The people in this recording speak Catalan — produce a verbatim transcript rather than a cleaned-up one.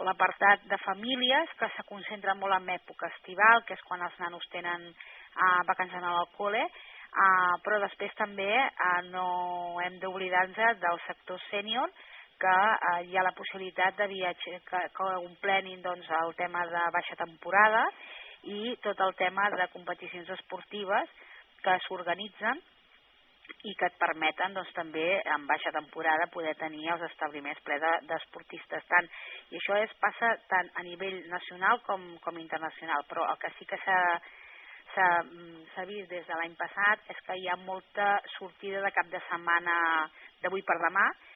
l'apartat de famílies, que se concentra molt en època estival, que és quan els nanos tenen uh, vacances al col·le, uh, però després també uh, no hem d'oblidar-nos del sector sènior, que uh, hi ha la possibilitat de viatge, que, que complenin doncs, el tema de baixa temporada i tot el tema de competicions esportives que s'organitzen i que et permeten doncs, també en baixa temporada poder tenir els establiments ple d'esportistes. De, I això és, passa tant a nivell nacional com, com internacional, però el que sí que s'ha vist des de l'any passat és que hi ha molta sortida de cap de setmana d'avui per demà